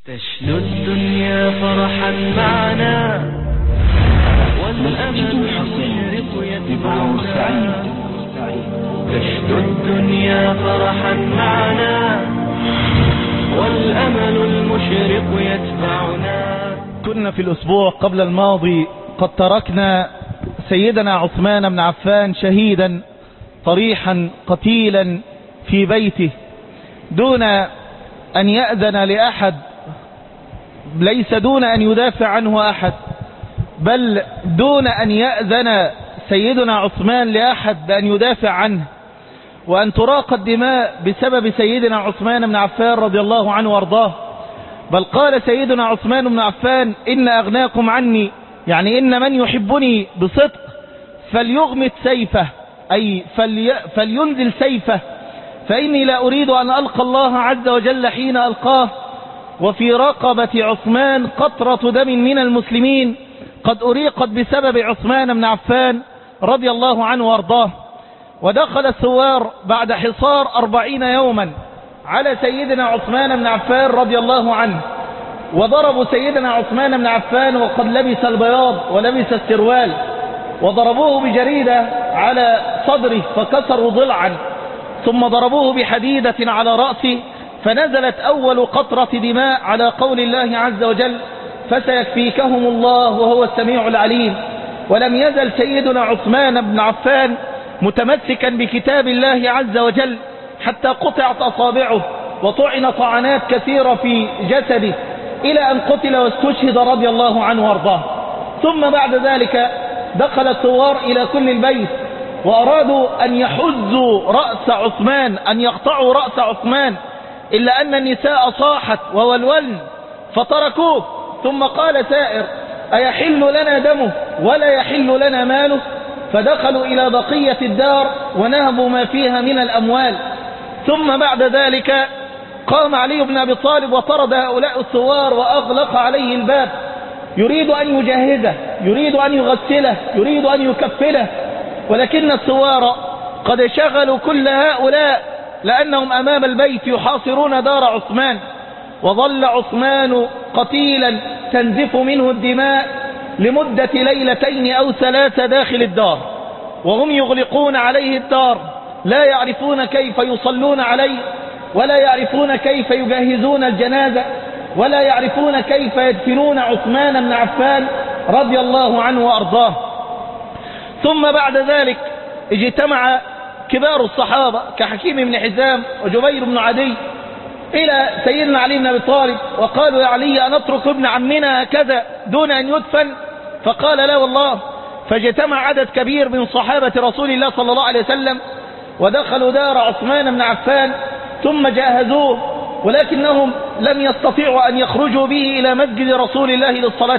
تشنو الدنيا فرحا معنا والأمل المشرق يتبعنا. تشنو الدنيا فرحا معنا والأمل المشرق يتبعنا. كنا في الأسبوع قبل الماضي قد تركنا سيدنا عثمان بن عفان شهيدا طريحا قتيلا في بيته دون أن يأذن لأحد، ليس دون أن يدافع عنه أحد، بل دون أن يأذن سيدنا عثمان لأحد بأن يدافع عنه، وأن تراق الدماء بسبب سيدنا عثمان بن عفان رضي الله عنه وارضاه. بل قال سيدنا عثمان بن عفان: إن أغناكم عني، يعني إن من يحبني بصدق فليغمد سيفه، أي فلينزل سيفه، فإني لا أريد أن ألقى الله عز وجل حين ألقاه وفي رقبة عثمان قطرة دم من المسلمين قد أريقت بسبب عثمان بن عفان رضي الله عنه وارضاه. ودخل الثوار بعد حصار 40 يوما على سيدنا عثمان بن عفان رضي الله عنه، وضربوا سيدنا عثمان بن عفان وقد لبس البياض ولبس السروال، وضربوه بجريدة على صدره فكسروا ضلعا، ثم ضربوه بحديدة على رأسه فنزلت أول قطرة دماء على قول الله عز وجل: فسيكفيكهم الله وهو السميع العليم. ولم يزل سيدنا عثمان بن عفان متمسكا بكتاب الله عز وجل حتى قطعت أصابعه وطعن طعنات كثيرة في جسده إلى أن قتل واستشهد رضي الله عنه وارضاه. ثم بعد ذلك دخل الثوار إلى كل البيت وأرادوا أن يحزوا رأس عثمان، أن يقطعوا رأس عثمان، إلا أن النساء صاحت وولولن فتركوه. ثم قال سائر: أيحل لنا دمه ولا يحل لنا ماله؟ فدخلوا إلى بقية الدار ونهبوا ما فيها من الأموال. ثم بعد ذلك قام علي بن أبي طالب وطرد هؤلاء الثوار وأغلق عليه الباب، يريد أن يجهزه، يريد أن يغسله، يريد أن يكفله، ولكن الثوار قد شغلوا كل هؤلاء لأنهم أمام البيت يحاصرون دار عثمان. وظل عثمان قتيلا تنزف منه الدماء لمدة ليلتين أو 3 داخل الدار، وهم يغلقون عليه الدار، لا يعرفون كيف يصلون عليه، ولا يعرفون كيف يجهزون الجنازة، ولا يعرفون كيف يدفنون عثمان بن عفان رضي الله عنه وأرضاه. ثم بعد ذلك اجتمع كبار الصحابة كحكيم بن حزام وجبير بن عدي إلى سيدنا علي بن أبي طالب وقالوا: يا علي، أنترك ابن عمنا هكذا دون أن يدفن؟ فقال: لا والله. فاجتمع عدد كبير من صحابة رسول الله صلى الله عليه وسلم ودخلوا دار عثمان بن عفان ثم جاهزوه، ولكنهم لم يستطيعوا أن يخرجوا به إلى مسجد رسول الله للصلاة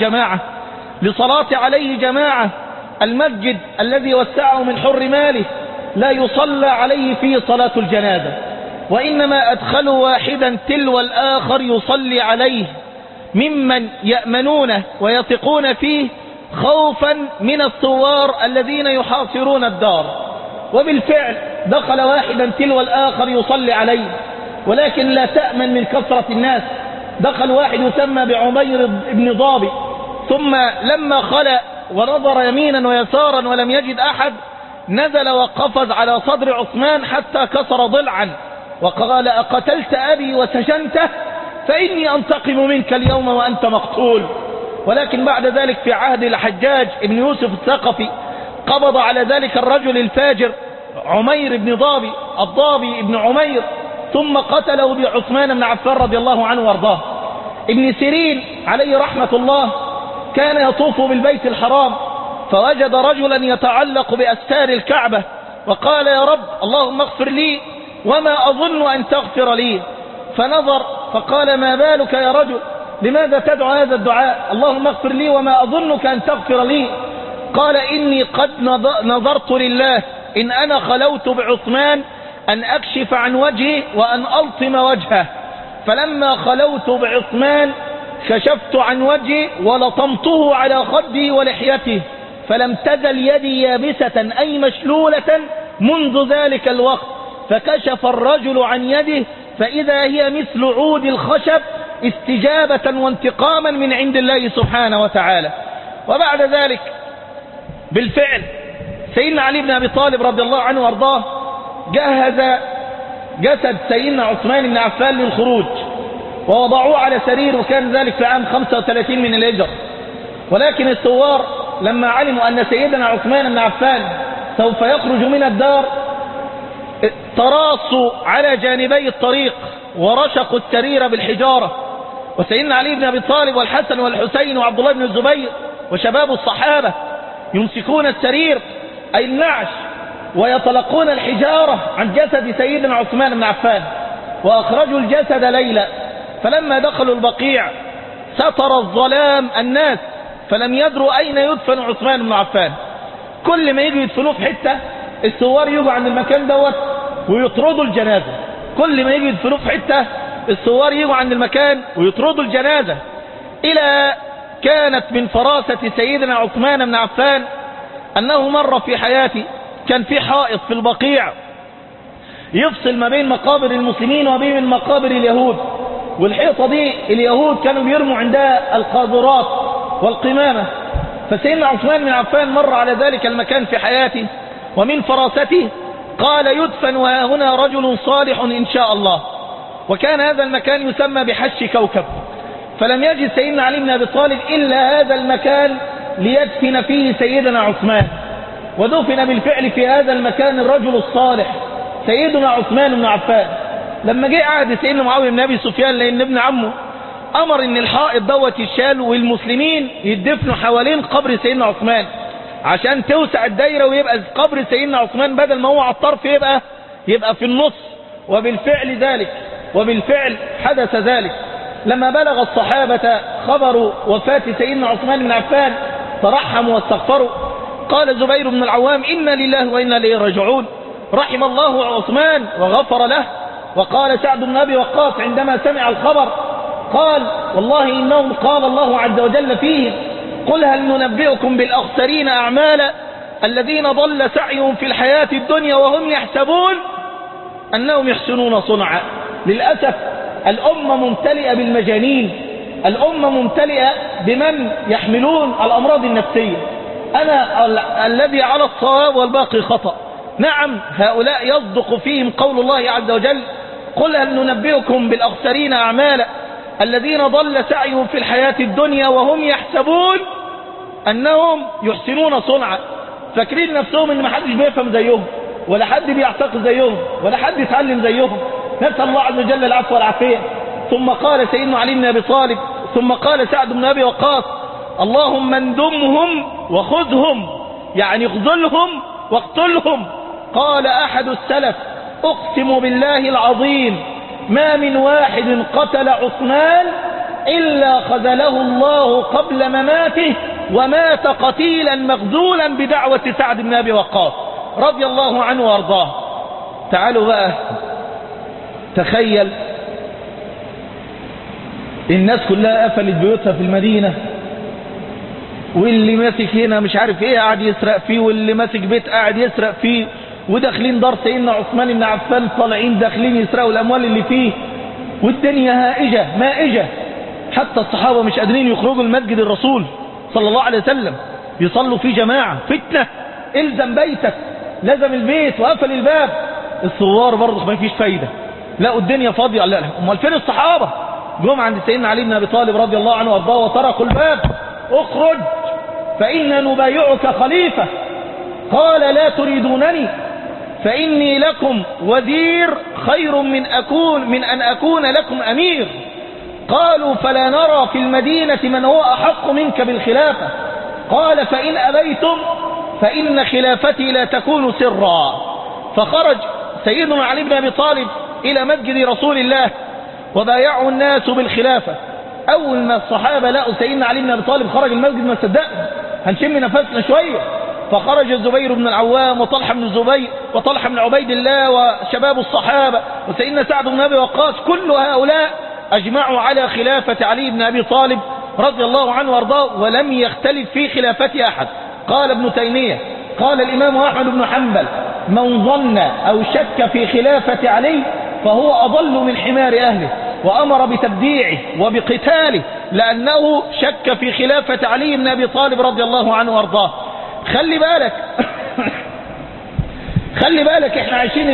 عليه جماعة. المسجد الذي وسعه من حر ماله لا يصلى عليه فيه صلاة الجنازة، وإنما أدخلوا واحدا تلو الآخر يصلي عليه ممن يأمنونه ويثقون فيه خوفا من الثوار الذين يحاصرون الدار. وبالفعل دخل واحدا تلو الآخر يصلي عليه، ولكن لا تأمن من كثرة الناس. دخل واحد يسمى بعمير بن ضابي، ثم لما خلأ ونظر يمينا ويسارا ولم يجد أحد نزل وقفز على صدر عثمان حتى كسر ضلعا وقال: أقتلت أبي وسجنته؟ فإني أنتقم منك اليوم وأنت مقتول. ولكن بعد ذلك في عهد الحجاج ابن يوسف الثقفي قبض على ذلك الرجل الفاجر عمير بن ضابي، الضابي ابن عمير، ثم قتله بعثمان بن عفان رضي الله عنه وارضاه. ابن سيرين عليه رحمة الله كان يطوف بالبيت الحرام فوجد رجلا يتعلق بأستار الكعبة وقال: يا رب، اللهم اغفر لي وما أظن أن تغفر لي. فنظر فقال: ما بالك يا رجل؟ لماذا تدعو هذا الدعاء؟ اللهم اغفر لي وما أظنك أن تغفر لي. قال: إني قد نظرت لله إن أنا خلوت بعثمان أن أكشف عن وجهه وأن ألطم وجهه، فلما خلوت بعثمان كشفت عن وجهه ولطمته على خده ولحيته، فلم تزل يدي يابسة أي مشلولة منذ ذلك الوقت. فكشف الرجل عن يده فإذا هي مثل عود الخشب استجابة وانتقاما من عند الله سبحانه وتعالى. وبعد ذلك بالفعل سيدنا علي بن أبي طالب رضي الله عنه وارضاه جهز جسد سيدنا عثمان بن عفان للخروج ووضعوه على سرير، وكان ذلك في عام 35 من الهجرة. ولكن الثوار لما علموا أن سيدنا عثمان بن عفان سوف يخرج من الدار تراصوا على جانبي الطريق ورشقوا السرير بالحجارة، وسيدنا علي بن أبي طالب والحسن والحسين وعبد الله بن الزبير وشباب الصحابة يمسكون السرير أي النعش ويطلقون الحجارة عن جسد سيدنا عثمان بن عفان، وأخرجوا الجسد ليلا. فلما دخلوا البقيع ستر الظلام الناس فلم يدروا أين يدفن عثمان بن عفان. كل ما يجوا يدفنوه في حتة الثوار يجوا عند المكان دوت ويطردوا الجنازة، كل ما يجوا يدفنوه في حتة الثوار يجوا عند المكان ويطردوا الجنازة. إلى كانت من فراسة سيدنا عثمان بن عفان أنه مر في حياته كان في حائط في البقيع يفصل ما بين مقابر المسلمين وبين مقابر اليهود، والحيطة دي اليهود كانوا بيرموا عندها القاذورات والقمامة. فسيدنا عثمان بن عفان مر على ذلك المكان في حياته ومن فراسته قال يدفن وهنا رجل صالح إن شاء الله. وكان هذا المكان يسمى بحش كوكب، فلم يجد سيدنا علي بن أبي طالب إلا هذا المكان ليدفن فيه سيدنا عثمان، ودفن بالفعل في هذا المكان الرجل الصالح سيدنا عثمان بن عفان. لما جاء عهد سيدنا معاوية بن أبي سفيان لأن ابن عمه أمر إن الحائط دوت يشال والمسلمين يدفنوا حوالين قبر سيدنا عثمان عشان توسع الدايرة ويبقى قبر سيدنا عثمان بدل ما هو على الطرف يبقى في النص. وبالفعل حدث ذلك. لما بلغ الصحابة خبر وفاة سيدنا عثمان بن عفان ترحموا واستغفروا. قال زبير بن العوام إنا لله وإنا إليه راجعون، رحم الله عثمان وغفر له. وقال سعد بن أبي وقاص عندما سمع الخبر قال والله إنهم قال الله عز وجل فيهم قل هل ننبئكم بالأخسرين أعمالا الذين ضل سعيهم في الحياة الدنيا وهم يحسبون أنهم يحسنون صنعا. للأسف الأمة ممتلئة بالمجانين، الأمة ممتلئة بمن يحملون الأمراض النفسية. أنا الذي على الصواب والباقي خطأ. نعم هؤلاء يصدق فيهم قول الله عز وجل قل هل ننبئكم بالأخسرين أعمالا الذين ضل سعيهم في الحياة الدنيا وهم يحسبون أنهم يحسنون صنعا. فاكرين نفسهم إن ما حدش بيفهم زيهم ولا حد بيعتقد زيهم ولا حد يتعلم زيهم. نسأل الله عز وجل العفو والعافية. ثم قال سيدنا علي بن أبي طالب ثم قال سعد بن أبي وقاص اللهم اندمهم وخذهم، يعني اخذلهم واقتلهم. قال أحد السلف أقسم بالله العظيم ما من واحد قتل عثمان إلا خذله الله قبل مماته ومات قتيلا مخذولا بدعوة سعد بن أبي وقاص رضي الله عنه وارضاه. تعالوا بقى تخيل الناس كلها قفلت بيوتها في المدينة، واللي ماسك هنا مش عارف ايه قاعد يسرق فيه، واللي ماسك بيت قاعد يسرق فيه، وداخلين دار سيدنا عثمان بن عفان طالعين داخلين يسرقوا الاموال اللي فيه، والدنيا هائجة مائجة. حتى الصحابة مش قادرين يخرجوا المسجد الرسول صلى الله عليه وسلم يصلوا فيه جماعة. فتنة، الزم بيتك، لزم البيت وقفل الباب. الثوار برضه ما فيش فايدة، لقوا الدنيا فاضية. لا امال فين الصحابة؟ جم عند سيدنا علي بن ابي طالب رضي الله عنه وارضاه وطرقوا الباب اخرج فإنا نبايعك خليفة. قال لا تريدونني فإني لكم وزير خير من أن أكون لكم أمير. قالوا فلا نرى في المدينة من هو أحق منك بالخلافة. قال فإن أبيتم فإن خلافتي لا تكون سرا. فخرج سيدنا علي بن أبي طالب إلى مسجد رسول الله وبايعه الناس بالخلافة. أول ما الصحابة لقوا سيدنا علي بن أبي طالب خرج المسجد ما صدقنا، هنشم نفسنا شوية. فخرج الزبير بن العوام وطلحة بن الزبير وطلحة بن عبيد الله وشباب الصحابة وسيدنا سعد بن أبي وقاص، كل هؤلاء أجمعوا على خلافة علي بن أبي طالب رضي الله عنه وارضاه، ولم يختلف في خلافة أحد. قال ابن تيمية قال الإمام أحمد بن حنبل من ظن أو شك في خلافة علي فهو أضل من حمار أهله. وأمر بتبديعه وبقتاله لأنه شك في خلافة علي بن أبي طالب رضي الله عنه وارضاه. خلي بالك خلي بالك احنا عايشين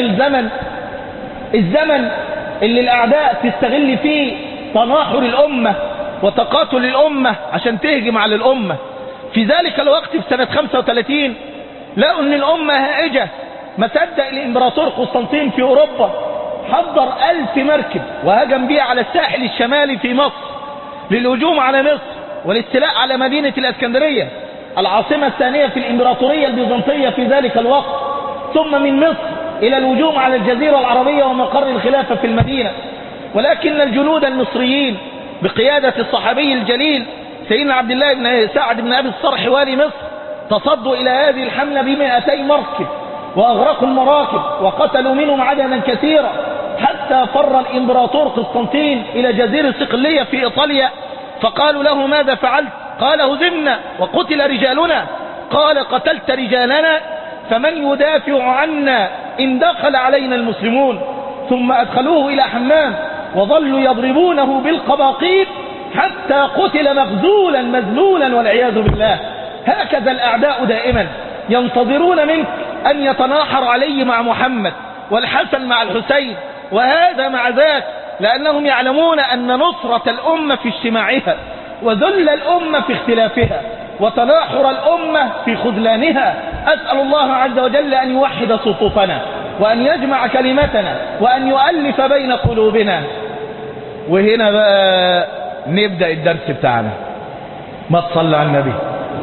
الزمن اللي الأعداء تستغل فيه تناحر الأمة وتقاتل الأمة عشان تهجم على الأمة. في ذلك الوقت في سنة 35 لقوا ان الأمة هائجة، ما صدق الإمبراطور قسطنطين في أوروبا حضر 1000 مركب وهجم بها على الساحل الشمالي في مصر للهجوم على مصر والاستيلاء على مدينة الإسكندرية العاصمة الثانية في الإمبراطورية البيزنطية في ذلك الوقت، ثم من مصر إلى الهجوم على الجزيرة العربية ومقر الخلافة في المدينة. ولكن الجنود المصريين بقيادة الصحابي الجليل سيدنا عبد الله بن سعد بن أبي الصرح والي مصر تصدوا إلى هذه الحملة ب200 مركب وأغرقوا المراكب وقتلوا منهم عددا كثيرا، حتى فر الإمبراطور قسطنطين إلى جزيرة صقلية في إيطاليا. فقالوا له ماذا فعلت؟ قال هزمنا وقتل رجالنا. قال قتلت رجالنا فمن يدافع عنا إن دخل علينا المسلمون. ثم أدخلوه إلى حمام وظلوا يضربونه بالقباقيب حتى قتل مغزولا مذلولا والعياذ بالله. هكذا الأعداء دائما ينتظرون منك أن يتناحر علي مع محمد والحسن مع الحسين وهذا مع ذاك، لأنهم يعلمون أن نصرة الأمة في اجتماعها وذل الأمة في اختلافها وتناحر الأمة في خذلانها. أسأل الله عز وجل أن يوحد صفوفنا وأن يجمع كلمتنا وأن يؤلف بين قلوبنا. وهنا بقى نبدأ الدرس بتاعنا. ما تصلى على النبي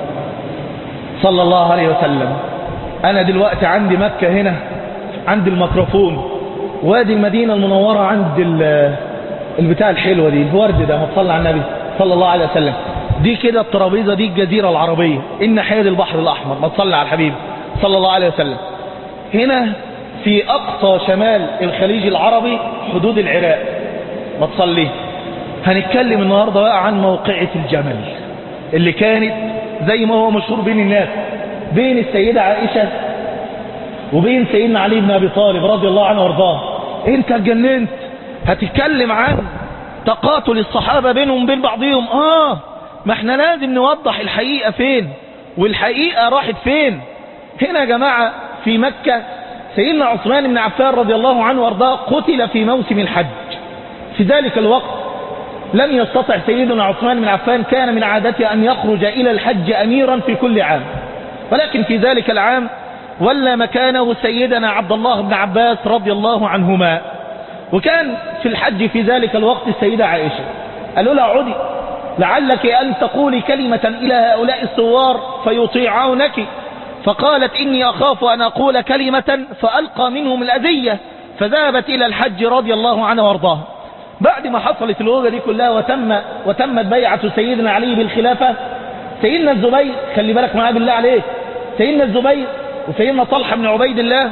صلى الله عليه وسلم. أنا دلوقتي عندي مكة هنا، عند الميكروفون، وادي المدينة المنورة عند البتاع الحلوة دي، الورد ده. ما تصلى على النبي صلى الله عليه وسلم. دي كده الترابيزة دي الجزيرة العربية، إن حياد البحر الأحمر. ما تصلى على الحبيب صلى الله عليه وسلم. هنا في أقصى شمال الخليج العربي حدود العراق. ما تصلي. هنتكلم النهاردة بقى عن موقعة الجمل اللي كانت زي ما هو مشهور بين الناس، بين السيدة عائشة وبين سيدنا علي بن أبي طالب رضي الله عنه وارضاه. انت اتجننت. هتتكلم عن تقاتل الصحابة بينهم بين بعضهم. ما احنا لازم نوضح الحقيقة فين والحقيقة راحت فين. هنا يا جماعة في مكة سيدنا عثمان بن عفان رضي الله عنه وارضاه قتل في موسم الحج. في ذلك الوقت لم يستطع سيدنا عثمان بن عفان، كان من عادته أن يخرج إلى الحج أميرا في كل عام، ولكن في ذلك العام ولى مكانه سيدنا عبد الله بن عباس رضي الله عنهما. وكان في الحج في ذلك الوقت السيدة عائشة. قالوا لها عودي لعلك أن تقولي كلمة إلى هؤلاء الثوار فيطيعونك. فقالت إني أخاف أن أقول كلمة فألقى منهم الأذية. فذهبت إلى الحج رضي الله عنه وارضاه. بعد ما حصلت الوجة دي كلها وتمت بيعة سيدنا علي بالخلافة، سيدنا الزبير، خلي بالك معاه بالله عليك، سيدنا الزبير وسيدنا طلحة بن عبيد الله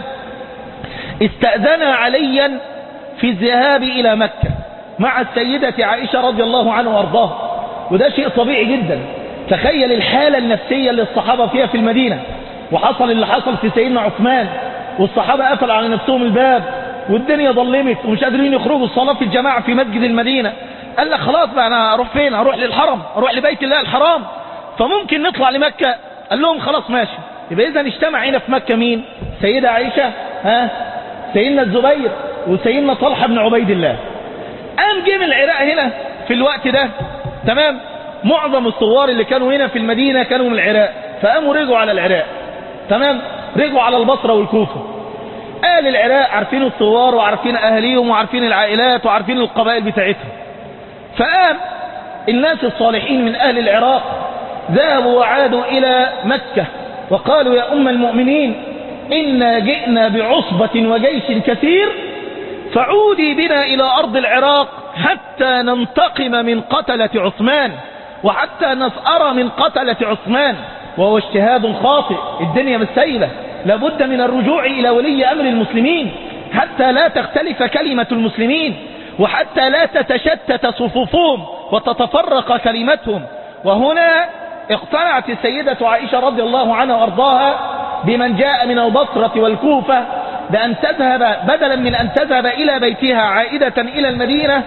استأذنا عليا في الذهاب إلى مكة مع السيدة عائشة رضي الله عنه وارضاه. وده شيء طبيعي جدا. تخيل الحالة النفسية اللي الصحابة فيها في المدينة، وحصل اللي حصل في سيدنا عثمان والصحابة قفل على نفسهم الباب والدنيا ظلمت ومش قادرين يخرجوا الصلاة في الجماعة في مسجد المدينة. قال لك خلاص بقى أنا أروح فين؟ أروح للحرم، أروح لبيت الله الحرام، فممكن نطلع لمكة. قال لهم خلاص ماشي. يبقى إذا اجتمع هنا في مكة مين؟ سيدة عائشة، سيدنا الزبير وسيدنا طلحة بن عبيد الله. قام جه من العراق هنا في الوقت ده، تمام؟ معظم الثوار اللي كانوا هنا في المدينة كانوا من العراق، فقاموا رجعوا على العراق، تمام؟ رجعوا على البصرة والكوفة. أهل العراق عارفين الثوار وعارفين أهليهم وعارفين العائلات وعارفين القبائل بتاعتهم. فقام الناس الصالحين من أهل العراق ذهبوا وعادوا إلى مكة وقالوا يا أم المؤمنين إنا جئنا بعصبة وجيش كثير، فعودي بنا إلى أرض العراق حتى ننتقم من قتلة عثمان وحتى نسأر من قتلة عثمان. وهو اجتهاد خاطئ، الدنيا مش سايبة، لابد من الرجوع إلى ولي أمر المسلمين حتى لا تختلف كلمة المسلمين وحتى لا تتشتت صفوفهم وتتفرق كلمتهم. وهنا اقتنعت السيدة عائشة رضي الله عنها وارضاها بمن جاء من البصرة والكوفة بأن تذهب بدلا من أن تذهب إلى بيتها عائدة إلى المدينة،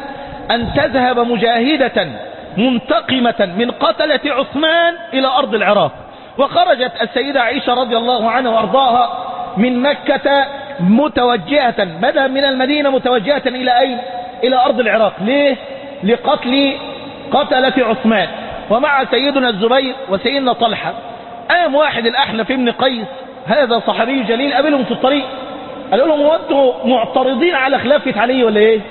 أن تذهب مجاهدة منتقمة من قتلة عثمان إلى أرض العراق. وخرجت السيدة عائشة رضي الله عنها وأرضاها من مكة متوجهة، بدأ من المدينة متوجهة إلى أين؟ إلى أرض العراق. ليه؟ لقتل قتلة عثمان. ومع سيدنا الزبير وسيدنا طلحة. قام واحد الأحنف بن قيس، هذا صحابي جليل، قابلهم في الطريق، قال لهم وانتم معترضين على خلافة علي ولا ايه؟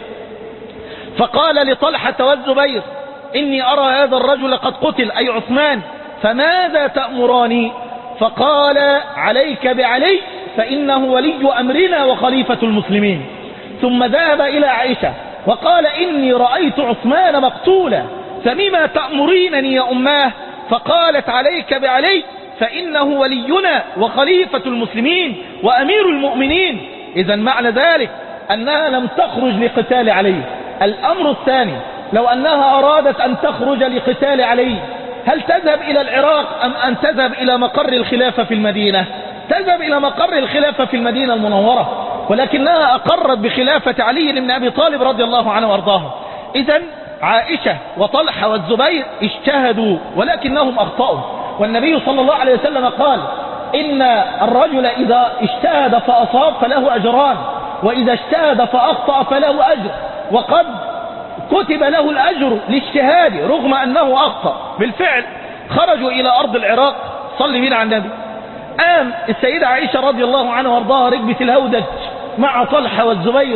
فقال لطلحة والزبير إني أرى هذا الرجل قد قتل، أي عثمان، فماذا تأمراني؟ فقال عليك بعلي فإنه ولي أمرنا وخليفة المسلمين. ثم ذهب إلى عائشة وقال إني رأيت عثمان مقتولا فمما تأمرينني يا أماه؟ فقالت عليك بعلي فإنه ولينا وخليفة المسلمين وأمير المؤمنين. إذا معنى ذلك أنها لم تخرج لقتال علي. الأمر الثاني، لو أنها أرادت أن تخرج لقتال علي، هل تذهب إلى العراق أم أن تذهب إلى مقر الخلافة في المدينة؟ تذهب إلى مقر الخلافة في المدينة المنورة، ولكنها أقرت بخلافة علي بن أبي طالب رضي الله عنه وارضاه. إذن عائشة وطلحة والزبير اجتهدوا ولكنهم أخطأوا. والنبي صلى الله عليه وسلم قال إن الرجل إذا اجتهد فأصاب فله أجران، وإذا اجتهد فأخطأ فله أجر، وقد كتب له الأجر لاجتهاده رغم أنه أخطأ. بالفعل خرجوا إلى أرض العراق. صلي بنا على النبي. قام السيدة عائشة رضي الله عنها وارضاها ركبت الهودج مع طلحة والزبير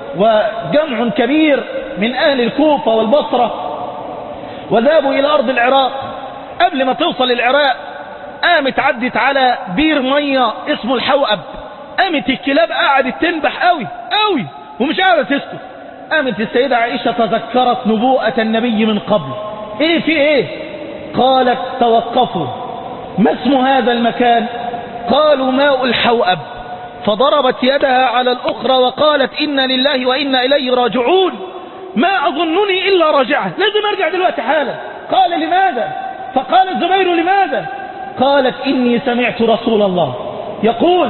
وجمع كبير من أهل الكوفة والبصرة، وذهبوا إلى أرض العراق. قبل ما توصل العراق قامت عدت على بير مية اسمه الحوأب. قامت الكلاب قعدت تنبح قوي قوي ومش قاعدة تسكت. قامت السيدة عائشة تذكرت نبوءة النبي من قبل. ايه في ايه؟ قالت توقفوا، ما اسم هذا المكان؟ قالوا ماء الحوأب. فضربت يدها على الأخرى وقالت إنا لله وإنا إليه راجعون، ما أظنني إلا راجعة، لازم أرجع دلوقتي حالا. قال لماذا؟ فقال الزبير لماذا؟ قالت إني سمعت رسول الله يقول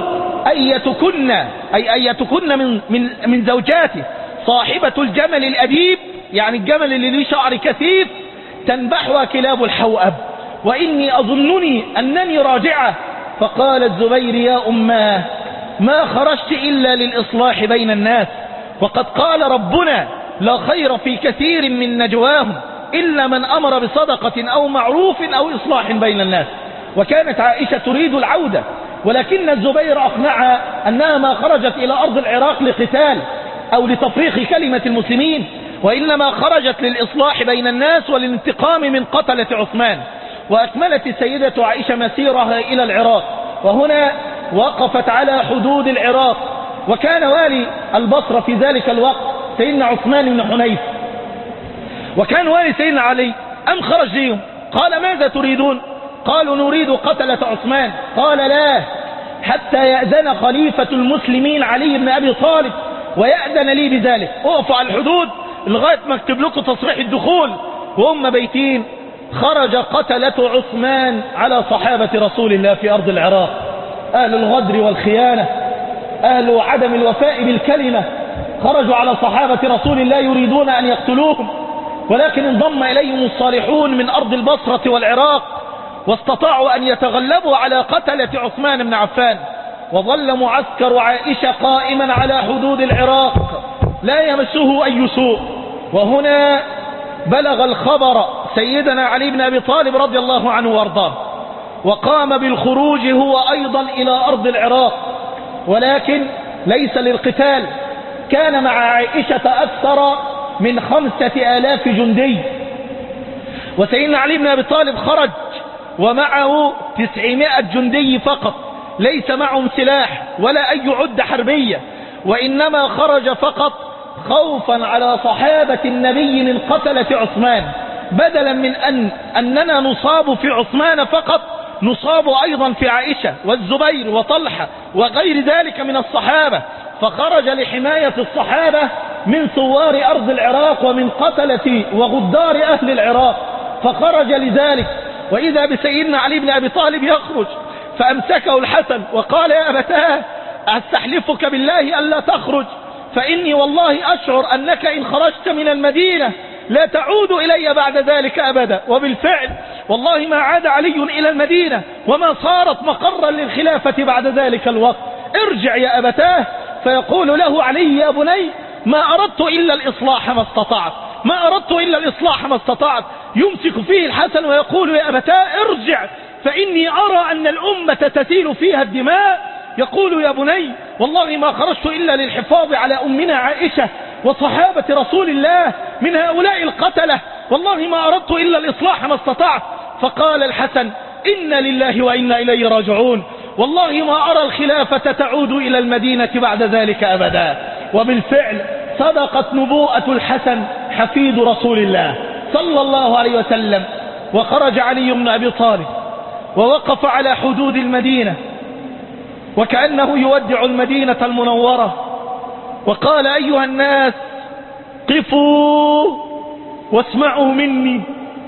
أيتكن من زوجاته صاحبة الجمل الأديب، يعني الجمل اللي له شعر كثيف، تنبحها كلاب الحوأب، وإني أظنني أنني راجعة. فقال الزبير يا أماه ما خرجت إلا للإصلاح بين الناس، وقد قال ربنا لا خير في كثير من نجواهم إلا من أمر بصدقة أو معروف أو إصلاح بين الناس. وكانت عائشة تريد العودة، ولكن الزبير أقنعها أنها ما خرجت إلى أرض العراق لقتال أو لتفريق كلمة المسلمين، وإنما خرجت للإصلاح بين الناس والانتقام من قتلة عثمان. وأكملت السيدة عائشة مسيرها إلى العراق، وهنا وقفت على حدود العراق. وكان والي البصرة في ذلك الوقت سيدنا عثمان بن حنيف، وكان والي سيدنا علي. أم خرج ليهم قال ماذا تريدون؟ قالوا نريد قتلة عثمان. قال لا، حتى يأذن خليفة المسلمين علي بن أبي طالب ويأذن لي بذلك. وقفوا على الحدود لغاية ما اكتب لكم تصريح الدخول وهم بيتين. خرج قتلة عثمان على صحابة رسول الله في أرض العراق، أهل الغدر والخيانة، أهل عدم الوفاء بالكلمة، خرجوا على صحابة رسول الله يريدون أن يقتلوهم، ولكن انضم إليهم الصالحون من أرض البصرة والعراق واستطاعوا أن يتغلبوا على قتلة عثمان بن عفان. وظل معسكر عائشة قائما على حدود العراق لا يمسه أي سوء. وهنا بلغ الخبر سيدنا علي بن أبي طالب رضي الله عنه وارضاه، وقام بالخروج هو أيضا إلى أرض العراق، ولكن ليس للقتال. كان مع عائشة أكثر من 5000 جندي، وسيدنا علي بن أبي طالب خرج ومعه 900 جندي فقط، ليس معهم سلاح ولا أي عدة حربية، وإنما خرج فقط خوفا على صحابة النبي من قتلة عثمان، بدلا من أننا نصاب في عثمان فقط، نصاب أيضا في عائشة والزبير وطلحة وغير ذلك من الصحابة. فخرج لحماية الصحابة من ثوار أرض العراق ومن قتلة وغدار أهل العراق، فخرج لذلك. وإذا بسيدنا علي بن أبي طالب يخرج فأمسكه الحسن وقال يا أبتاه أستحلفك بالله ألا تخرج، فإني والله أشعر أنك إن خرجت من المدينة لا تعود إلي بعد ذلك أبدا. وبالفعل والله ما عاد علي إلى المدينة وما صارت مقرا للخلافة بعد ذلك الوقت. ارجع يا أبتاه. فيقول له علي يا بني ما أردت إلا الإصلاح ما استطعت، ما أردت إلا الإصلاح ما استطعت. يمسك فيه الحسن ويقول يا أبتاه ارجع فإني أرى أن الأمة تسيل فيها الدماء. يقول يا بني والله ما خرجت إلا للحفاظ على أمنا عائشة وصحابة رسول الله من هؤلاء القتلة، والله ما أردت إلا الإصلاح ما استطعت. فقال الحسن إنا لله وإنا إليه راجعون، والله ما أرى الخلافة تعود إلى المدينة بعد ذلك أبدا. وبالفعل صدقت نبوءة الحسن حفيد رسول الله صلى الله عليه وسلم. وخرج علي بن أبي طالب ووقف على حدود المدينة وكأنه يودع المدينة المنورة، وقال أيها الناس قفوا واسمعوا مني.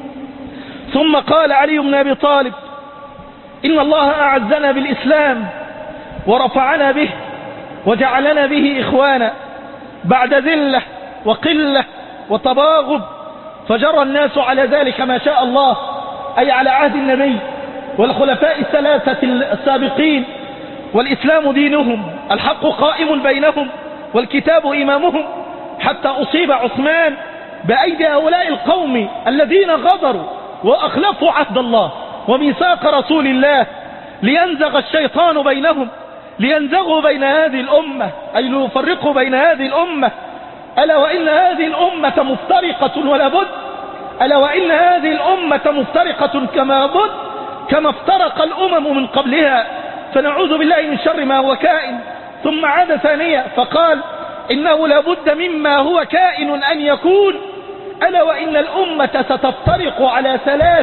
ثم قال علي بن أبي طالب إن الله أعزنا بالإسلام ورفعنا به وجعلنا به إخوانا بعد ذلة وقلة وتباغض، فجرى الناس على ذلك ما شاء الله، أي على عهد النبي والخلفاء الثلاثة السابقين، والإسلام دينهم، الحق قائم بينهم والكتاب إمامهم، حتى أصيب عثمان بأيدي هؤلاء القوم الذين غدروا وأخلفوا عهد الله وميثاق رسول الله لينزغ الشيطان بينهم، لينزغوا بين هذه الأمة، أي ليفرقوا بين هذه الأمة. ألا وإن هذه الأمة مفترقة ولا بد، ألا وإن هذه الأمة مفترقة كما افترق الأمم من قبلها، فنعوذ بالله من شر ما هو كائن. ثم عاد ثانية فقال إنه لابد مما هو كائن أن يكون، ألا وإن الأمة ستفترق على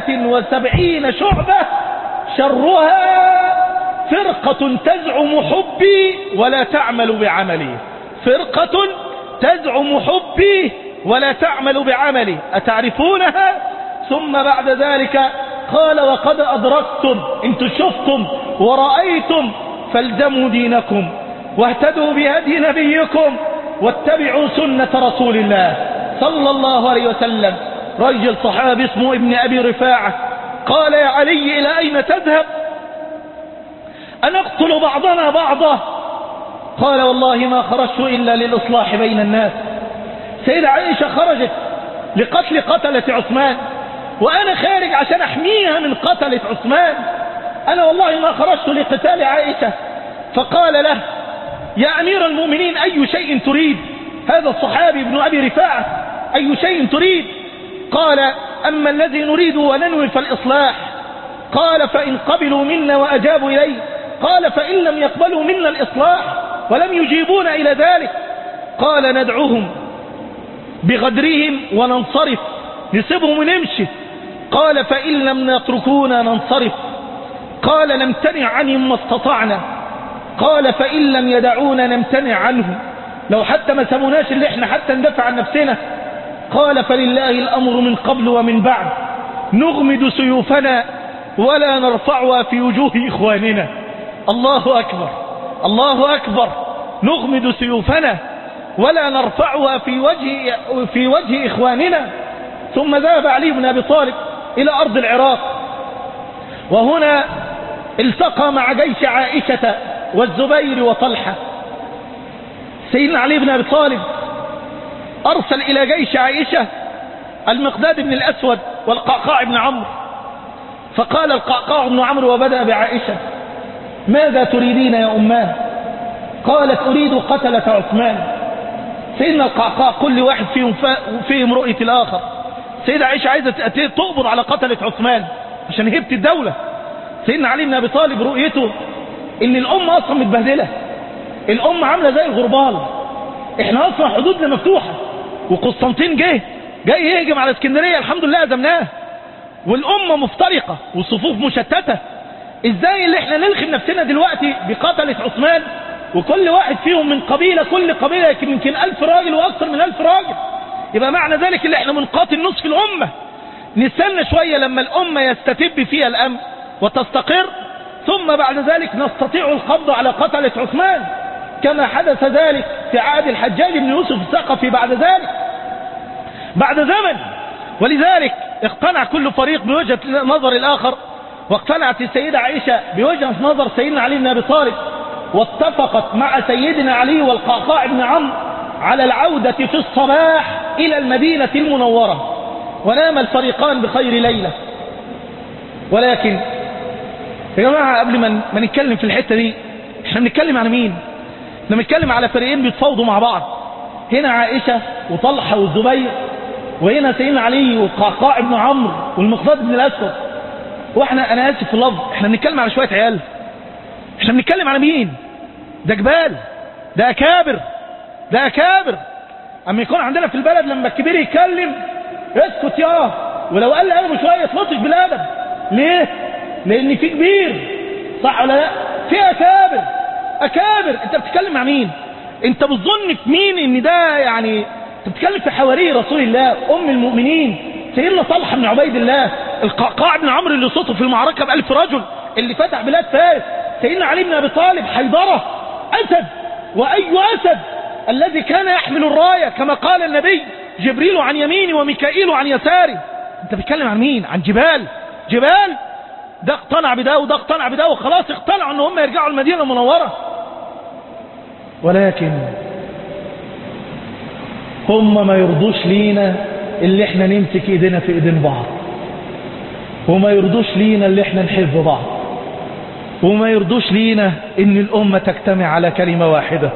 73 شعبة شرها فرقة تزعم حبي ولا تعمل بعملي، فرقة تزعم حبي ولا تعمل بعملي، أتعرفونها؟ ثم بعد ذلك قال وقد أدركتم، انتم شفتم ورأيتم، فالزموا دينكم واهتدوا بهدي نبيكم واتبعوا سنة رسول الله صلى الله عليه وسلم. رجل صحابي اسمه ابن أبي رفاعة قال يا علي إلى أين تذهب؟ أنقتل بعضنا بعضا؟ قال والله ما خرجت إلا للإصلاح بين الناس. سيدة عائشة خرجت لقتل قتلة عثمان، وأنا خارج عشان أحميها من قتلة عثمان، أنا والله ما خرجت لقتال عائشة. فقال له يا أمير المؤمنين أي شيء تريد؟ هذا الصحابي ابن أبي رفاعة أي شيء تريد؟ قال أما الذي نريد وننوي فالإصلاح. قال فإن قبلوا منا وأجابوا إليه. قال فإن لم يقبلوا منا الإصلاح ولم يجيبون إلى ذلك. قال ندعوهم بغدرهم وننصرف، نسيبهم ونمشي. قال فإن لم يتركونا ننصرف. قال نمتنع عنهم ما استطعنا. قال فإن لم يدعونا نمتنع عنهم، لو حتى ما سموناش اللي احنا حتى ندافع عن نفسنا. قال فلله الأمر من قبل ومن بعد، نغمد سيوفنا ولا نرفعها في وجوه إخواننا. الله أكبر، الله أكبر، نغمد سيوفنا ولا نرفعها في وجه إخواننا. ثم ذهب علي بن أبي طالب إلى أرض العراق، وهنا التقى مع جيش عائشة والزبير وطلحة. سيدنا علي بن أبي طالب أرسل إلى جيش عائشة المقداد بن الأسود والقعقاع بن عمرو. فقال القعقاع بن عمرو وبدأ بعائشة ماذا تريدين يا أمان؟ قالت أريد قتلة عثمان. سيدنا القعقاع كل واحد فيهم رؤية الآخر. سيدة عائشة عايزة تقبض على قتلة عثمان عشان هبت الدولة. سيدنا علي بن أبي طالب رؤيته إن الأمة أصلا متبهدلة، الأمة عاملة زي الغربال، إحنا أصلا حدودنا مفتوحة، وقسطنطين جاي يهجم على اسكندرية، الحمد لله هزمناه، والأمة مفترقة والصفوف مشتتة. إزاي اللي إحنا نلخم نفسنا دلوقتي بقتلة عثمان، وكل واحد فيهم من قبيلة، كل قبيلة يمكن 1000 راجل وأكثر من 1000 راجل، يبقى معنى ذلك اللي إحنا بنقاتل نصف الأمة. نستنى شوية لما الأمة يستتب فيها الأمن وتستقر، ثم بعد ذلك نستطيع القبض على قتلة عثمان كما حدث ذلك في عهد الحجاج بن يوسف الثقفي بعد ذلك، بعد زمن. ولذلك اقتنع كل فريق بوجهة نظر الآخر، واقتنعت السيدة عائشة بوجهة نظر سيدنا علي بن أبي طالب، واتفقت مع سيدنا علي والقعقاع بن عمرو على العودة في الصباح إلى المدينة المنورة، ونام الفريقان بخير ليلة. ولكن يا جماعة قبل ما نتكلم في الحتة دي، احنا بنتكلم عن مين؟ احنا بنتكلم على فريقين بيتفاوضوا مع بعض، هنا عائشة وطلحة والزبير، وهنا سيدنا علي والقعقاع بن عمرو والمقداد بن الأسود. واحنا انا اسف في اللفظ، احنا بنتكلم على شوية عيال. احنا بنتكلم على مين؟ ده جبال، ده اكابر، ده اكابر. اما يكون عندنا في البلد لما الكبير يتكلم اسكت ياه، ولو قال لي قلبه شوية تلطش بالادب. ليه؟ لان في كبير، صح ولا لا؟ في اكابر، اكابر. انت بتتكلم مع مين؟ انت بتظن في مين ان ده يعني؟ انت بتتكلم في حواري رسول الله، ام المؤمنين سيدنا طلحة بن عبيد الله، القعقاع بن عمرو اللي صوته في المعركة ب1000 رجل، اللي فتح بلاد فارس، سيدنا علي بن ابي طالب حيدرة، اسد، واي اسد، الذي كان يحمل الراية كما قال النبي، جبريل عن يميني وميكائيل عن يساري. انت بتتكلم عن مين؟ عن جبال، جبال. ده اقتنع بده وده اقتنع بده، وخلاص اقتنعوا ان هم يرجعوا المدينة المنورة. ولكن هم ما يرضوش لينا اللي احنا نمسك ايدينا في ايدين بعض، وما يرضوش لينا اللي احنا نحب بعض، وما يرضوش لينا ان الامة تجتمع على كلمة واحدة.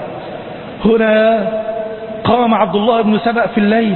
هنا قام عبد الله بن سبأ في الليل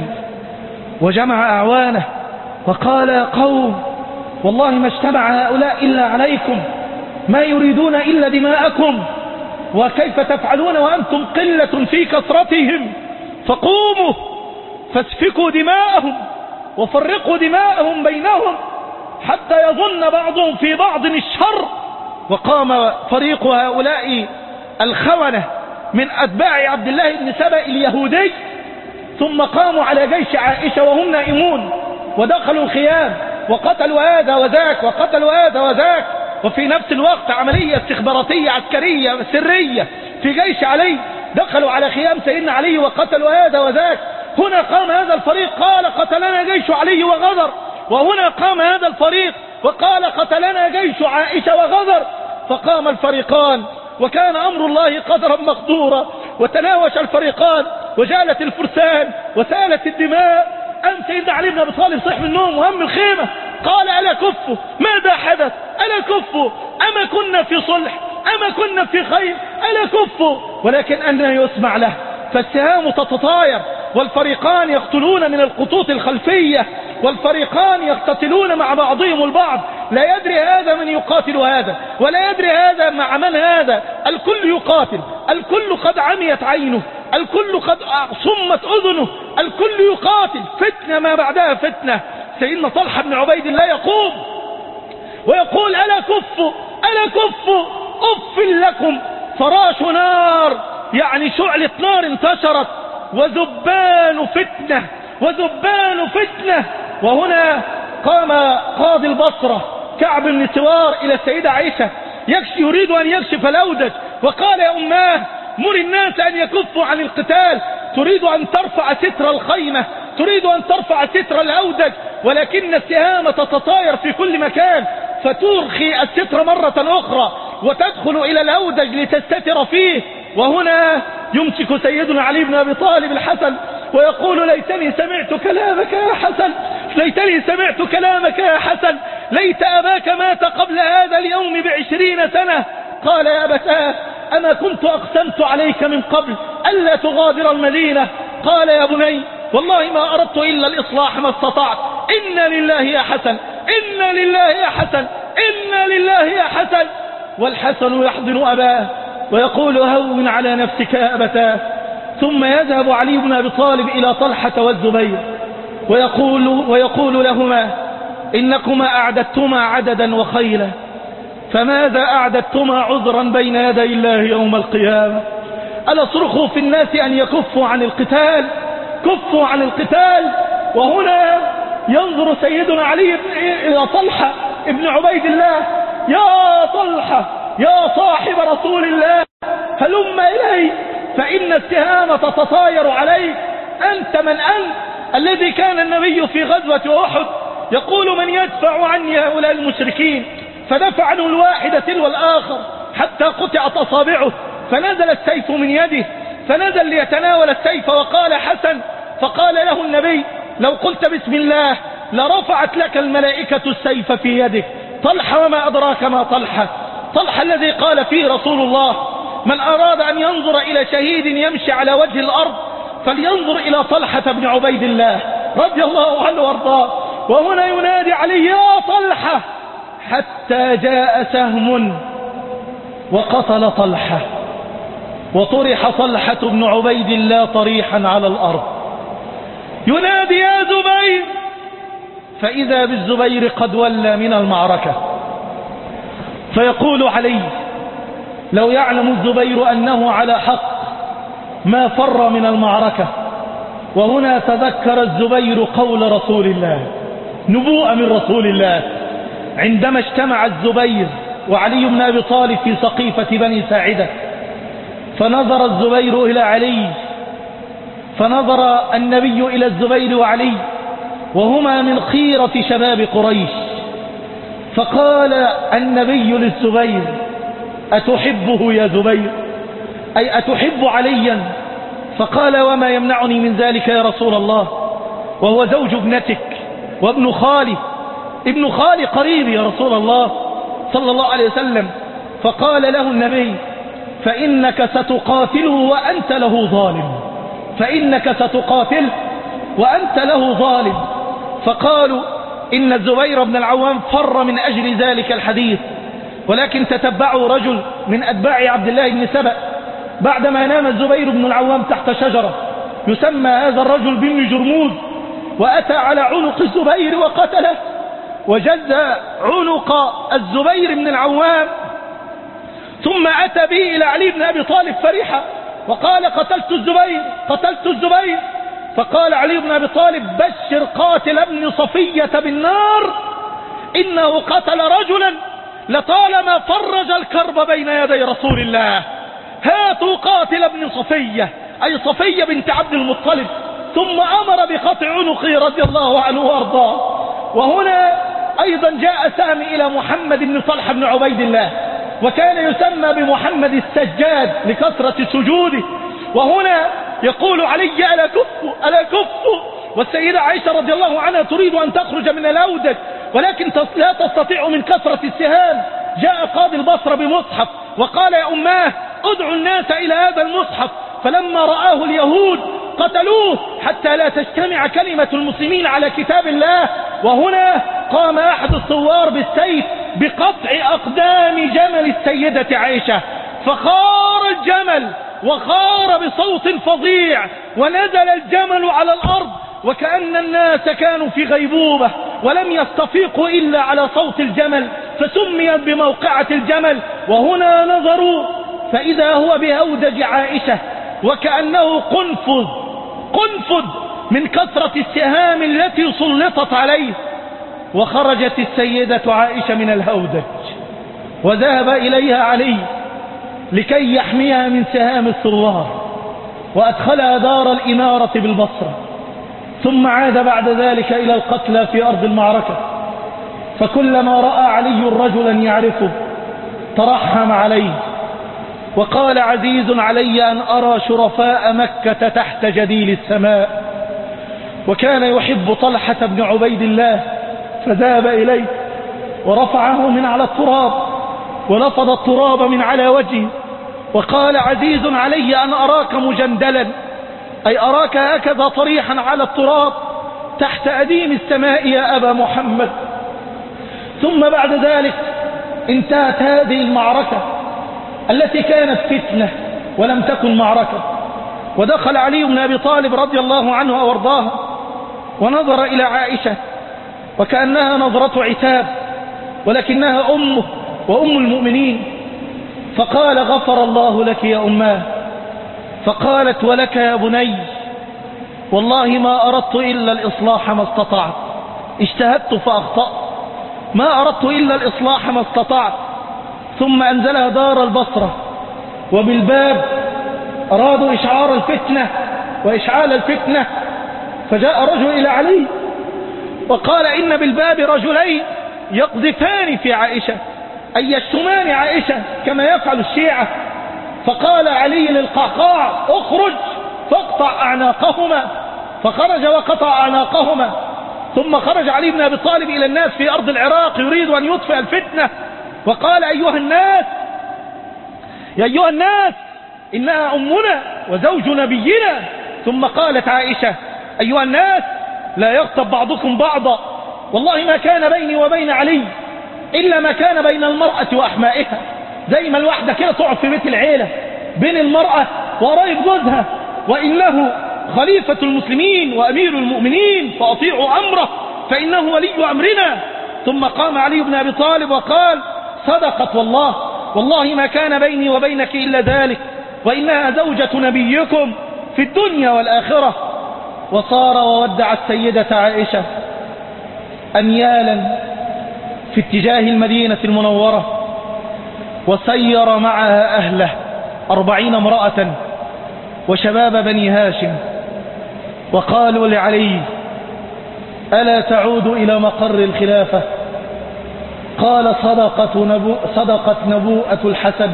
وجمع اعوانه وقال: يا قوم، والله ما اجتمع هؤلاء الا عليكم، ما يريدون الا دماءكم، وكيف تفعلون وانتم قلة في كثرتهم؟ فقوموا فاسفكوا دماءهم وفرقوا دماءهم بينهم حتى يظن بعضهم في بعض الشر. وقام فريق هؤلاء الخونة من أتباع عبد الله بن سبأ اليهودي، ثم قاموا على جيش عائشة وهم نائمون، ودخلوا الخيام وقتلوا هذا وذاك وقتلوا هذا وذاك. وفي نفس الوقت عملية استخباراتية عسكرية سرية في جيش علي، دخلوا على خيام سيدنا علي وقتلوا هذا وذاك. هنا قام هذا الفريق قال: قتلنا جيش علي وغدر، وهنا قام هذا الفريق وقال: قتلنا جيش عائشة وغدر. فقام الفريقان، وكان أمر الله قدرا مقدورا، وتناوش الفريقان، وجالت الفرسان وسالت الدماء. أم سيدنا علي بن أبي طالب صح من النوم وهم الخيمة، قال: ألا كفوا، ماذا حدث؟ ألا كفوا، أما كنا في صلح، أما كنا في خير، ألا كفوا. ولكن أن يسمع له، فالسهام تتطاير، والفريقان يقتلون من الخطوط الخلفية، والفريقان يقتتلون مع بعضهم البعض، لا يدري هذا من يقاتل هذا، ولا يدري هذا مع من هذا. الكل يقاتل، الكل قد عميت عينه، الكل قد صمت أذنه، الكل يقاتل، فتنة ما بعدها فتنة. سيدنا طلحة بن عبيد الله يقوم ويقول: ألا كفوا، ألا كفوا، أف لكم، فراش نار، يعني شعلة نار انتشرت، وذبان فتنة، وذبان فتنة. وهنا قام قاضي البصرة كعب بن سوار إلى السيدة عائشة يريد أن يكشف الأودج، وقال: يا أماه، مر الناس أن يكفوا عن القتال، تريد أن ترفع ستر الخيمة، تريد أن ترفع ستر الأودج، ولكن السهام تتطاير في كل مكان، فترخي الستر مرة أخرى وتدخل إلى الأودج لتستتر فيه. وهنا يمسك سيدنا علي بن أبي طالب الحسن ويقول: ليتني سمعت كلامك يا حسن، ليتني سمعت كلامك يا حسن، ليت أباك مات قبل هذا اليوم ب20 سنة. قال: يا أبتاه، أما كنت أقسمت عليك من قبل ألا تغادر المدينة؟ قال: يا بني، والله ما أردت إلا الإصلاح ما استطعت. إنا لله يا حسن، إنا لله يا حسن، إنا لله يا حسن. والحسن يحضن أباه ويقول: هون على نفسك يا أبتاه. ثم يذهب علي بن أبي طالب إلى طلحة والزبير ويقول لهما: إنكما أعددتما عددا وخيلا، فماذا أعددتما عذرا بين يدي الله يوم القيامة؟ ألا صرخوا في الناس أن يكفوا عن القتال، كفوا عن القتال. وهنا ينظر سيدنا علي إلى طلحة ابن عبيد الله: يا طلحة، يا صاحب رسول الله، هلم إلي، فإن السهام تتطاير عليك. أنت من أنت الذي كان النبي في غزوة أحد يقول من يدفع عني هؤلاء المشركين، فدفع عنه الواحد تلو الآخر حتى قطعت أصابعه، فنزل السيف من يده، فنزل ليتناول السيف وقال حسن، فقال له النبي لو قلت بسم الله لرفعت لك الملائكة السيف في يدك. طلحة وما أدراك ما طلحة، طلحة الذي قال فيه رسول الله من أراد أن ينظر إلى شهيد يمشي على وجه الأرض فلينظر إلى طلحة بن عبيد الله رضي الله عنه وارضاه. وهنا ينادي عليه يا طلحة، حتى جاء سهم وقتل طلحة، وطرح طلحة بن عبيد الله طريحا على الأرض. ينادي يا زبير، فإذا بالزبير قد ولى من المعركة، فيقول علي لو يعلم الزبير أنه على حق ما فر من المعركة. وهنا تذكر الزبير قول رسول الله، نبوءة من رسول الله، عندما اجتمع الزبير وعلي بن أبي طالب في سقيفة بني ساعدة، فنظر الزبير إلى علي، فنظر النبي إلى الزبير وعلي وهما من خيرة شباب قريش، فقال النبي للزبير أتحبه يا زبير، أي أتحب عليا؟ فقال وما يمنعني من ذلك يا رسول الله، وهو زوج ابنتك وابن خالي، ابن خالي قريب يا رسول الله صلى الله عليه وسلم. فقال له النبي فإنك ستقاتله وأنت له ظالم، فإنك ستقاتل وأنت له ظالم. فقالوا إن الزبير بن العوام فر من أجل ذلك الحديث، ولكن تتبعوا رجل من أتباع عبد الله بن سبأ بعدما نام الزبير بن العوام تحت شجرة، يسمى هذا الرجل بن جرموز، وأتى على عنق الزبير وقتله، وجز عنق الزبير بن العوام، ثم أتى به إلى علي بن أبي طالب فرحا وقال قتلت الزبير قتلت الزبير. فقال علي بن أبي طالب بشر قاتل ابن صفية بالنار، إنه قتل رجلا لطالما فرج الكرب بين يدي رسول الله. هاتوا قاتل ابن صفية، أي صفية بنت عبد المطلب، ثم أمر بقطع عنقه رضي الله عنه وارضاه. وهنا أيضا جاء سهم إلى محمد بن طلحة بن عبيد الله، وكان يسمى بمحمد السجاد لكثرة سجوده. وهنا يقول علي ألا كفوا ألا كفوا، والسيدة عائشة رضي الله عنها تريد أن تخرج من الأودج ولكن لا تستطيع من كثرة السهام. جاء قاضي البصرة بمصحف وقال يا أماه ادعوا الناس إلى هذا المصحف، فلما رآه اليهود قتلوه حتى لا تجتمع كلمة المسلمين على كتاب الله. وهنا قام أحد الثوار بالسيف بقطع أقدام جمل السيدة عائشة، فخار الجمل وخار بصوت فظيع، ونزل الجمل على الأرض وكأن الناس كانوا في غيبوبة ولم يستفيقوا إلا على صوت الجمل، فسميت بموقعة الجمل. وهنا نظروا فإذا هو بأودج عائشة وكأنه قنفذ من كثرة السهام التي سلطت عليه. وخرجت السيدة عائشة من الهودج وذهب إليها علي لكي يحميها من سهام الثوار، وأدخلها دار الإمارة بالبصرة، ثم عاد بعد ذلك إلى القتلى في أرض المعركة. فكلما رأى علي رجلا يعرفه ترحم عليه وقال عزيز علي أن أرى شرفاء مكة تحت جديل السماء. وكان يحب طلحة بن عبيد الله، فذهب إليه ورفعه من على التراب ونفض التراب من على وجهه وقال عزيز علي أن أراك مجندلا، أي أراك هكذا طريحا على التراب تحت أديم السماء يا أبا محمد. ثم بعد ذلك انتهت هذه المعركة التي كانت فتنة ولم تكن معركة، ودخل علي بن أبي طالب رضي الله عنه وارضاه ونظر إلى عائشة وكأنها نظرة عتاب، ولكنها أمه وأم المؤمنين، فقال غفر الله لك يا أماه. فقالت ولك يا بني، والله ما أردت إلا الإصلاح ما استطعت، اجتهدت فأخطأت، ما أردت إلا الإصلاح ما استطعت. ثم أنزلها دار البصرة وبالباب أرادوا إشعار الفتنة وإشعال الفتنة، فجاء رجل إلى علي وقال إن بالباب رجلين يقذفان في عائشة، أي يشتمان عائشة كما يفعل الشيعة. فقال علي للقعقاع اخرج فاقطع أعناقهما، فخرج وقطع أعناقهما. ثم خرج علي بن أبي طالب إلى الناس في أرض العراق يريد أن يطفئ الفتنة، وقال أيها الناس إنها أمنا وزوج نبينا. ثم قالت عائشة أيها الناس لا يغتب بعضكم بعضا، والله ما كان بيني وبين علي إلا ما كان بين المرأة وأحمائها. زي ما الواحدة كده تقعد في بيت العيلة بين المرأة وقرايب جوزها، وإنه خليفة المسلمين وأمير المؤمنين فأطيعوا أمره فإنه ولي أمرنا. ثم قام علي بن أبي طالب وقال صدقت والله ما كان بيني وبينك إلا ذلك، وإنها زوجة نبيكم في الدنيا والآخرة. وصار وودع السيدة عائشة أميالا في اتجاه المدينة المنورة، وسير معها أهله 40 امرأة وشباب بني هاشم، وقالوا لعلي ألا تعود إلى مقر الخلافة؟ قال صدقت نبوءة الحسد،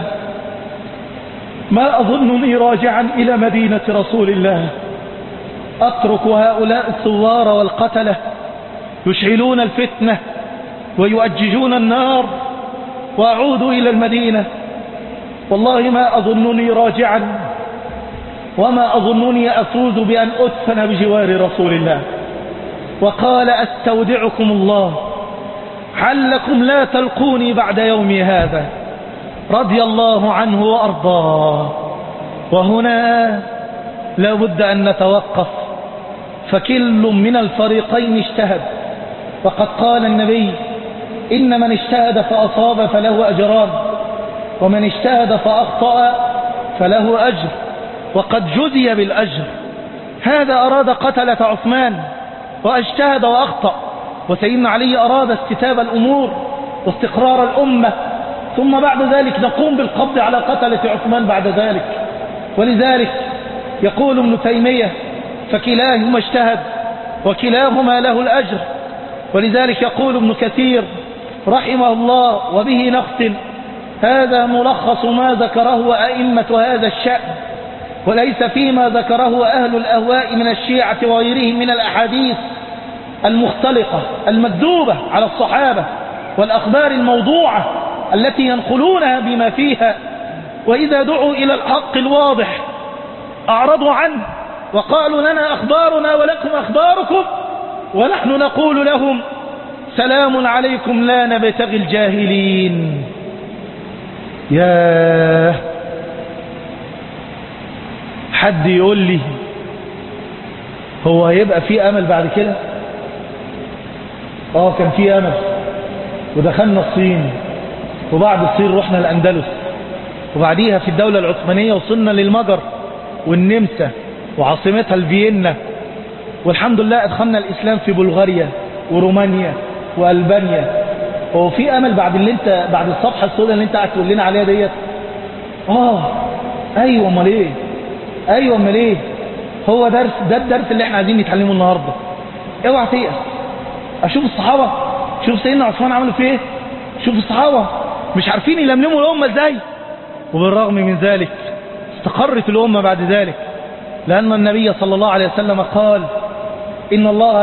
ما أظنني راجعا إلى مدينة رسول الله، أترك هؤلاء الثوار والقتلة يشعلون الفتنة ويؤججون النار وأعود إلى المدينة. والله ما أظنني راجعا وما أظنني أفوز بأن أدفن بجوار رسول الله. وقال أستودعكم الله علكم لا تلقوني بعد يومي هذا، رضي الله عنه وأرضاه. وهنا لا بد أن نتوقف، فكل من الفريقين اجتهد، وقد قال النبي إن من اجتهد فأصاب فله أجران، ومن اجتهد فأخطأ فله أجر، وقد جزي بالأجر. هذا أراد قتلة عثمان واجتهد وأخطأ، وسيدنا علي أراد استتاب الأمور واستقرار الأمة، ثم بعد ذلك نقوم بالقبض على قتلة عثمان بعد ذلك. ولذلك يقول ابن تيمية فكلاهما اجتهد وكلاهما له الأجر. ولذلك يقول ابن كثير رحمه الله وبه نختم: هذا ملخص ما ذكره أئمة هذا الشأن، وليس فيما ذكره أهل الأهواء من الشيعة وغيرهم من الأحاديث المختلقة المكذوبة على الصحابة والأخبار الموضوعة التي ينقلونها بما فيها، وإذا دعوا إلى الحق الواضح أعرضوا عنه وقالوا لنا أخبارنا ولكم أخباركم، ونحن نقول لهم سلام عليكم لا نبتغي الجاهلين. يا حد يقول لي هو هيبقى في أمل بعد كده؟ كان في أمل، ودخلنا الصين، وبعد الصين رحنا الأندلس، وبعديها في الدولة العثمانية وصلنا للمجر والنمسا وعاصمتها الفيينا، والحمد لله أدخلنا الإسلام في بلغاريا ورومانيا وألبانيا. هو في أمل بعد الصفحة السوداء اللي انت قاعد تقول لنا عليها ديت؟ ايوه امال ايه؟ هو ده الدرس اللي احنا عايزين نتعلمه النهارده. اوعى تيأس. اشوف الصحابه، شوف سيدنا عثمان عملوا فيه ايه، شوف الصحابه مش عارفين يلملموا الامه ازاي، وبالرغم من ذلك استقرت الامه بعد ذلك، لان النبي صلى الله عليه وسلم قال ان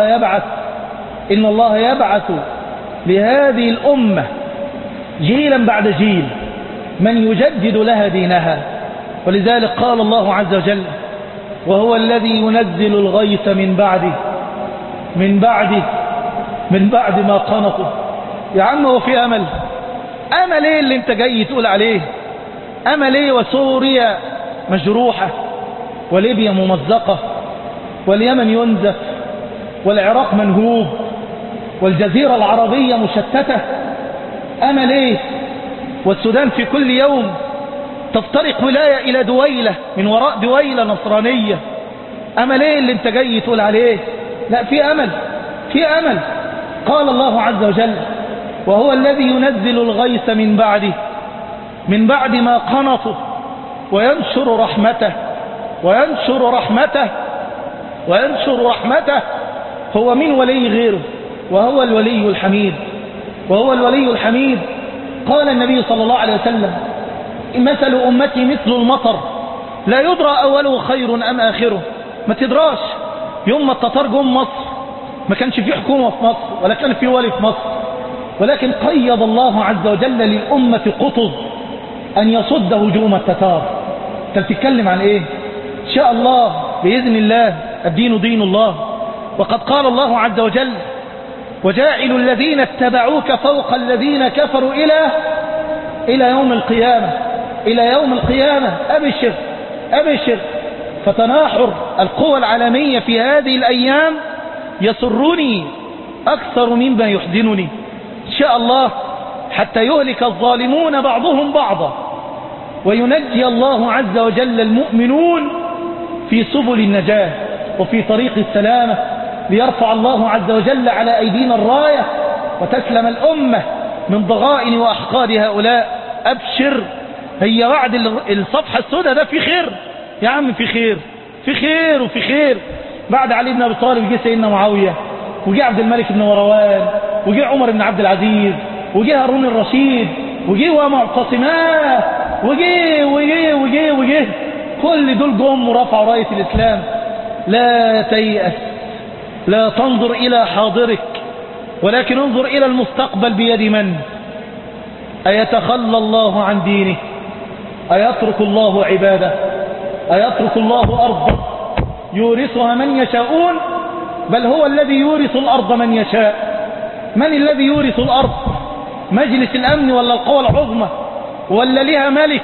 الله يبعث لهذه الامه جيلا بعد جيل من يجدد لها دينها. ولذلك قال الله عز وجل: وهو الذي ينزل الغيث من بعد ما قنطوا. يا عم هو في امل ايه اللي انت جاي تقول عليه؟ امل ايه وسوريا مجروحة وليبيا ممزقة واليمن ينزف والعراق منهوب والجزيرة العربية مشتتة؟ امل ايه؟ والسودان في كل يوم تفترق ولاية الى دويلة من وراء دويلة نصرانية. امل ايه اللي انت جاي تقول عليه؟ لا، في امل. قال الله عز وجل: وهو الذي ينزل الغيث من بعد ما قنطوا وينشر رحمته وينشر رحمته هو من ولي غيره، وهو الولي الحميد. قال النبي صلى الله عليه وسلم: مثل أمتي مثل المطر لا يدرى أوله خير أم آخره. ما تدراش. يوم ما التتار جم مصر ما كانش في حكومة في مصر ولا كان في ولي في مصر، ولكن قيض الله عز وجل للأمة قطز أن يصد هجوم التتار. انت بتتكلم عن ايه؟ ان شاء الله بإذن الله الدين دين الله. وقد قال الله عز وجل: وجاعل الذين اتبعوك فوق الذين كفروا إلى يوم القيامة. أبشر. فتناحر القوى العالمية في هذه الأيام يسرني أكثر مما يحزنني إن شاء الله، حتى يهلك الظالمون بعضهم بعضا وينجي الله عز وجل المؤمنون في سبل النجاة وفي طريق السلامة، ليرفع الله عز وجل على أيدينا الراية وتسلم الأمة من ضغائن وأحقاد هؤلاء. أبشر. هي بعد الصفحة السوداء ده في خير يا عم، في خير. بعد علي بن أبي طالب جه سيدنا معاوية، وجه عبد الملك بن مروان، وجه عمر بن عبد العزيز، وجه هارون الرشيد، وجه ومعتصماه، وجه كل دول جم ورفعوا راية الإسلام. لا تيأس، لا تنظر إلى حاضرك، ولكن انظر إلى المستقبل بيد من؟ أيتخلى الله عن دينه؟ أيترك الله عباده؟ أيترك الله أرضه يورثها من يشاءون؟ بل هو الذي يورث الأرض من يشاء. من الذي يورث الأرض؟ مجلس الأمن ولا القوى العظمى ولا لها ملك؟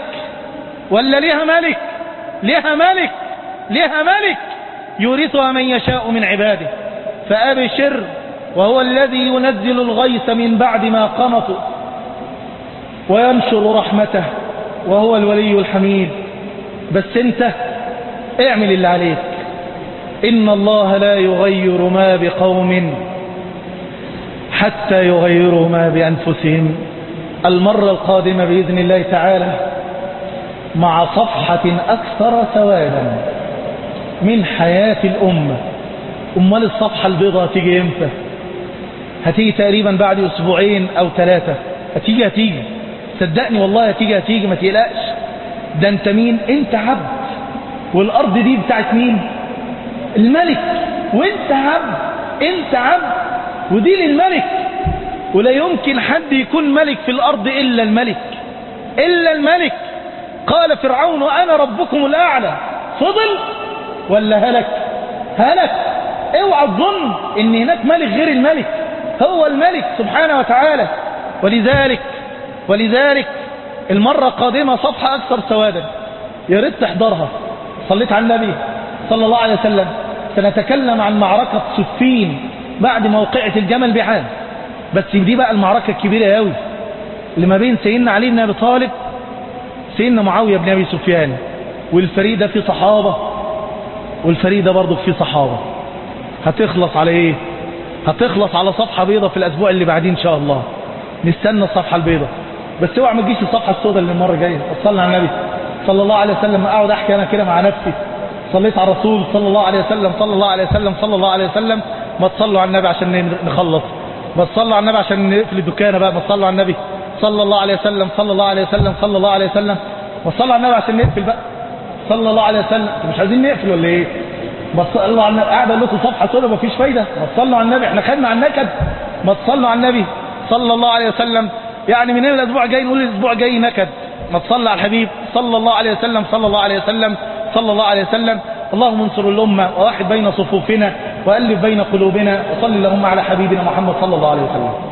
لها ملك يورثها من يشاء من عباده. فأبشر، وهو الذي ينزل الغيث من بعد ما قنطوا وينشر رحمته، وهو الولي الحميد. بس انت اعمل اللي عليك. إن الله لا يغير ما بقوم حتى يغيروا ما بأنفسهم. المرة القادمة بإذن الله تعالى مع صفحة أكثر سوادا من حياة الأمة. أمال الصفحة البيضاء هتيجي امتى؟ هتيجي تقريبا بعد أسبوعين أو 3. هتيجي صدقني والله، هتيجي ما تقلقش. ده انت مين؟ انت عبد، والأرض دي بتاعت مين؟ الملك. وانت عبد ودي للملك. ولا يمكن حد يكون ملك في الأرض إلا الملك. قال فرعون: أنا ربكم الأعلى. فضل ولا هلك؟ اوعى تظن ان هناك ملك غير الملك، هو الملك سبحانه وتعالى. ولذلك المرة القادمة صفحة أكثر سوادا، يا ريت تحضرها. صليت على النبي صلى الله عليه وسلم. سنتكلم عن معركة صفين بعد موقعة الجمل بعاد، بس دي بقى المعركة الكبيرة قوي اللي ما بين سيدنا علي بن أبي طالب، سيدنا معاوية بن أبي سفيان، والفريدة في صحابة، والفريدة برضو في صحابة. هتخلص على ايه؟ هتخلص على صفحة بيضة في الأسبوع اللي بعدين إن شاء الله. نستنى الصفحة البيضة، بس اوعى ما تجيش الصفحة السوداء اللي المرة الجاية. صلى على النبي صلى الله عليه وسلم. اقعد احكي انا كده مع نفسي، صليت على الرسول صلى الله عليه وسلم. ما تصلوا على النبي عشان نخلص، ما تصلوا على النبي عشان نقفل الدكانة بقى. ما تصلوا على النبي صلى الله عليه وسلم. ما تصلوا على النبي عشان نقفل بقى. صلى الله عليه وسلم. مش عايزين نقفل ولا ايه؟ ما تصلوا على النبي. قاعد اقول لكم صفحة سوداء ما فيش فايدة. ما تصلوا على النبي، احنا خدنا عن النكد. ما تصلوا على النبي صلى الله عليه وسلم. يعني من الاسبوع الجاي نقول الاسبوع الجاي نكد. ما تصلى على الحبيب صلى الله عليه وسلم. اللهم انصر الأمة وواحد بين صفوفنا وألف بين قلوبنا، وصل اللهم على حبيبنا محمد صلى الله عليه وسلم.